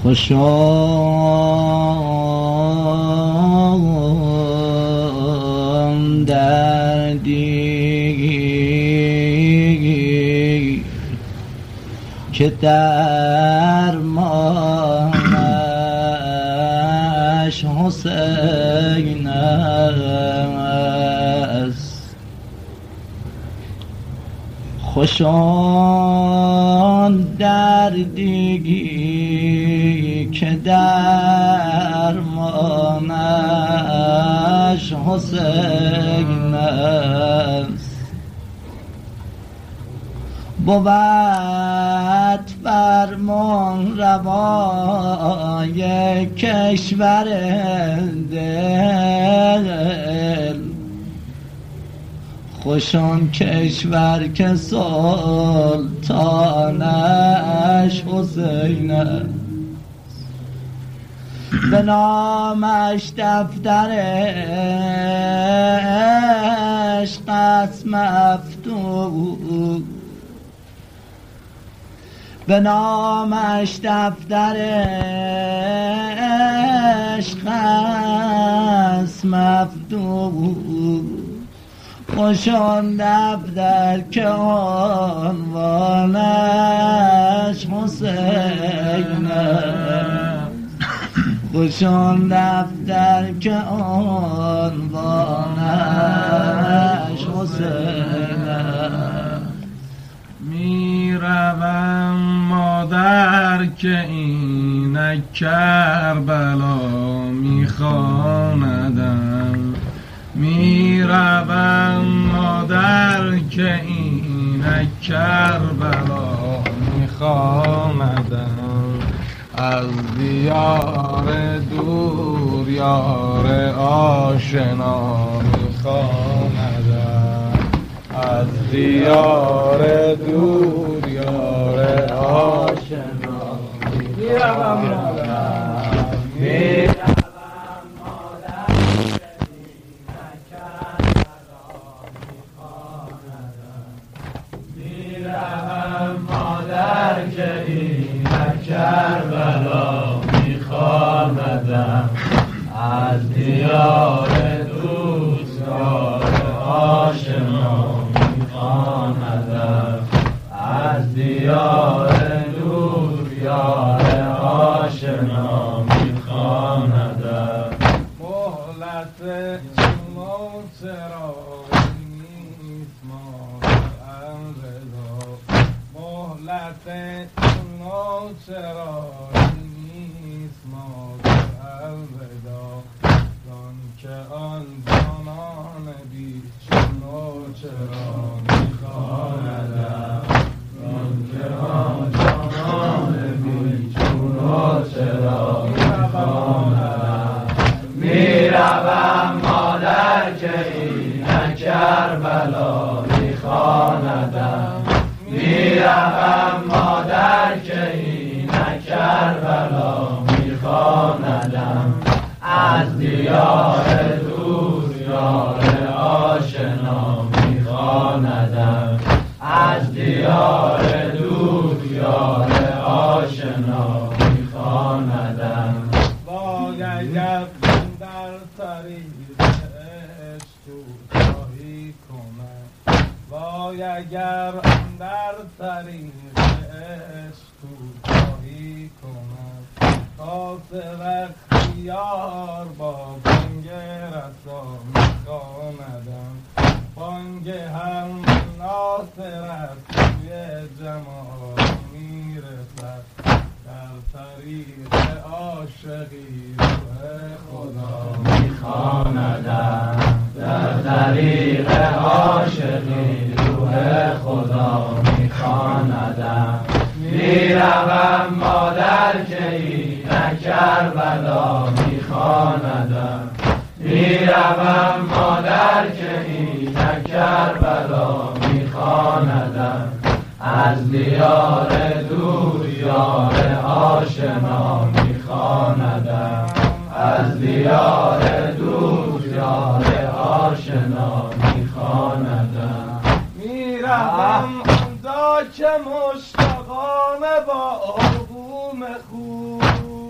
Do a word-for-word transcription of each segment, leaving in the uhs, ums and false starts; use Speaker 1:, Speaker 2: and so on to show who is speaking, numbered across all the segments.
Speaker 1: خوشان دردی که درمانش حسین است. خوشان دردی که درمانش حسین است. بود فرمان روای کشور دل، خوشان کشور که سلطانش حسین است. به نامش دفتر عشق است مفتوح، به نامش دفتر عشق است مفتوح. خوشان دفتر که عنوانش حسین است. خوشان دفتر که عنوانش حسین است.
Speaker 2: میروم مادر که اینک کربلا میخواندم، میروم مادر که اینک کربلا میخواندم. از دیار دور یار آشنا میخواندم، از دیار دور یار آشنا میروم مادر، میروم مادر که اینک کربلا میخواندم. از دیار دوست یار آشنا میخواندم، از دیار دور یار آشنا میخواندم. مهلت موت را نیست مادرم رضا، مهلت موت را نیست مادرم رضا. زان که آن جانان بیچون چرا میخواندم، زان که آن جانان بیچون چرا میخواندم. میروم مادر که اینک کربلا میخواندم، میروم مادر که اینک کربلا میخواندم. از دیار دور یار آشنا میخواندم، از دیار دور یار آشنا میخواندم. باید در طریق عشق کوتاهی کنم، باید در طریق عشق کوتاهی کنم. تازه وقتی یار با بانگ رسا میخواندم، بانگ هم ناصرت توی جمال میرسد. در طریق عاشقی روح خدا میخواندم، در طریق عاشقی روح خدا میخواندم. میروم مادر که اینک کربلا میخواندم، میروم مادر که اینک کربلا میخواندم. از دیار دور یار آشنا میخواندم، از دیار دور یار آشنا میخواندم. میروم آنجا که مشتاقان با آغوم خوب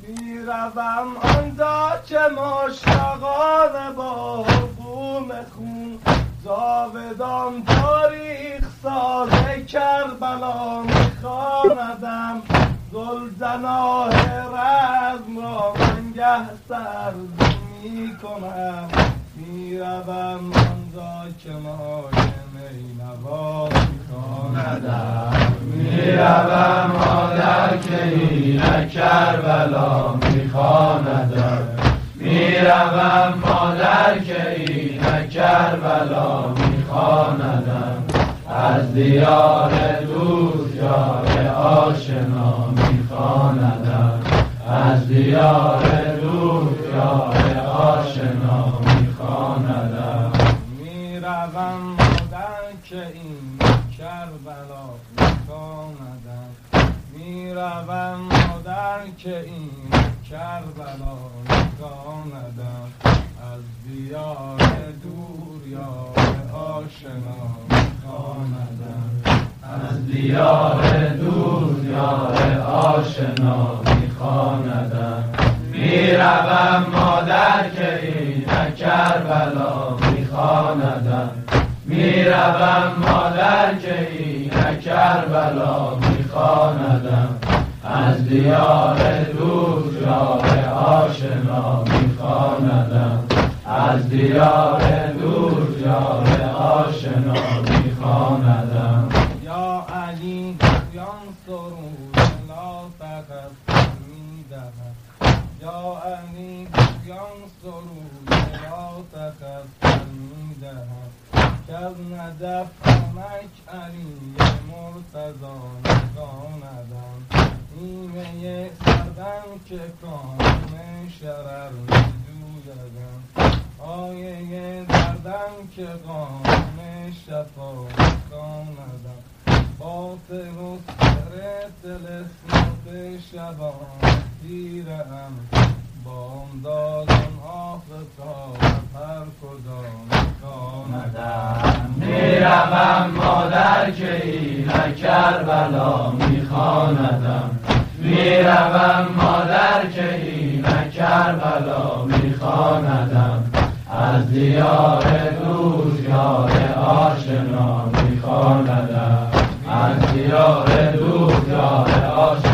Speaker 2: میروم آنجا که مشتاقانه با بوم خون جاودان تاریخ ساز کربلا میخواندم زلجناح رزم را منگه سرد میکنم میروم آنجا که مای نینوا میخواندم
Speaker 3: میروم مادر که اینک کربلا میخواندم میروم مادر که اینک کربلا میخواندم از دیار دوست یار آشنا میخواندم از دیار دوست یار آشنا میخواندم
Speaker 2: میروم مادر که این کربلا میخواندم میروم مادر که این کربلا میخواندم از دیار دور یار آشنا میخواندم
Speaker 3: از دیار دور یار آشنا میخواندم میروم مادر که اینک کربلا میخواندم میروم مادر که اینک کربلا میخواندم از دیار دور یار آشنا میخواندم از دیار دور یار آشنا میخواندم
Speaker 2: یا علی گویان سرود لا تقصر میدهد یا علی گویان سرود لا تقصر میدهد که از نجف آمک علی مرتضا نخواندم نیمه سردم که کام شرر میجویدم آیه دردم که قام شفا میخواندم باطل و سر تلسمات شبان تیرم بامدادان آفتاب هر کجا میخواندم
Speaker 3: میروم مادر که اینک کربلا میخواندم میروم مادر که اینک کربلا میخواندم از دیار دور یار آشنا میخواندم از دیار دور یار آشنا